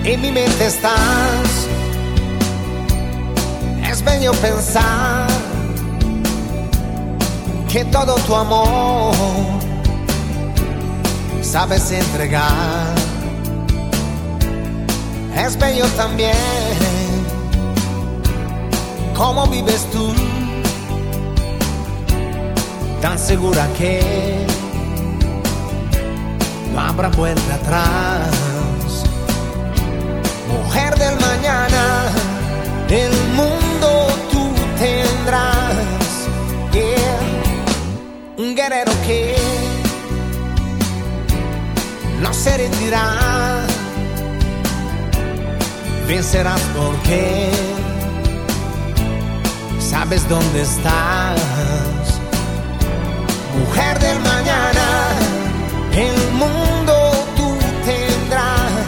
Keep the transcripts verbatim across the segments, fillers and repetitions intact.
En mi mente estás. Es bello pensar que todo tu amor sabes entregar. Es bello también cómo vives tú, tan segura que no habrá vuelta atrás. Mujer del mañana, el mundo tú tendrás. Yeah. Un guerrero que no se rendirá. Vencerás porque sabes dónde estás. Mujer del mañana, el mundo tú tendrás.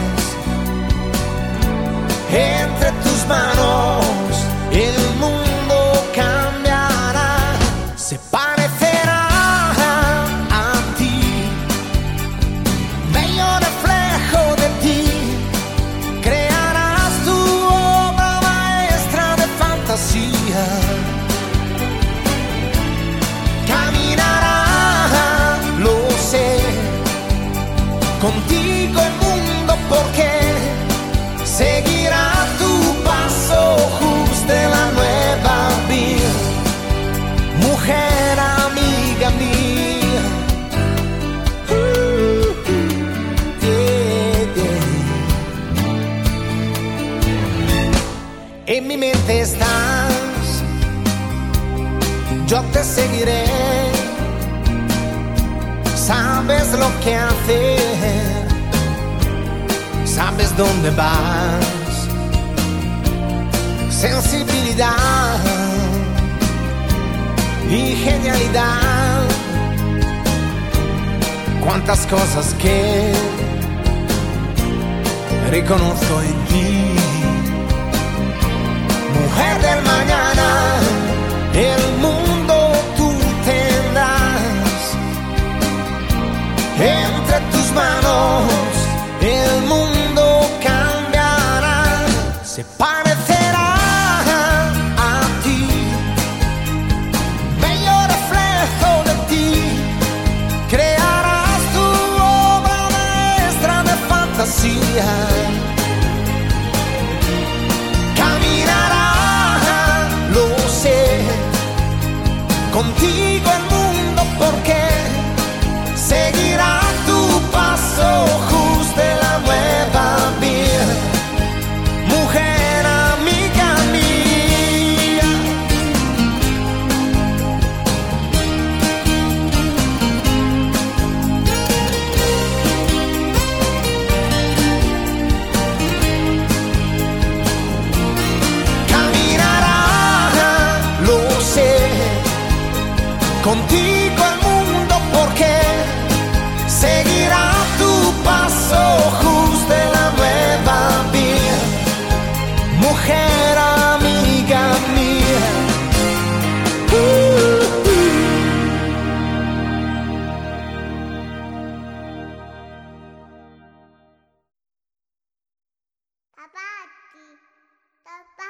Entre tus manos el mundo cambiará. Se parecerá a ti, bello reflejo de ti. Crearás tu obra maestra de fantasía. Caminará, lo sé, contigo el mundo porque seguirá tu paso justo de la nueva vida. Mujer amiga mía. Uh, yeah, yeah. En mi mente estás, yo te seguiré. Sabes lo que hacer, sabes dónde vas. Sensibilidad y genialidad, cuántas cosas que reconozco en ti. Mujer del mañana, el mundo tú tendrás. Entre tus manos el mundo cambiará. Se parecerá a ti, bello reflejo de ti. Crearás tu obra maestra de fantasía. Caminará, lo sé, contigo el mundo porque seguirá tu paso justo de la nueva vida. Mujer amiga mía. Caminará, lo sé, contigo el mundo porque seguirá tu paso justo de la nueva vida. Mujer amiga mía. Uh, uh. Papá, papá.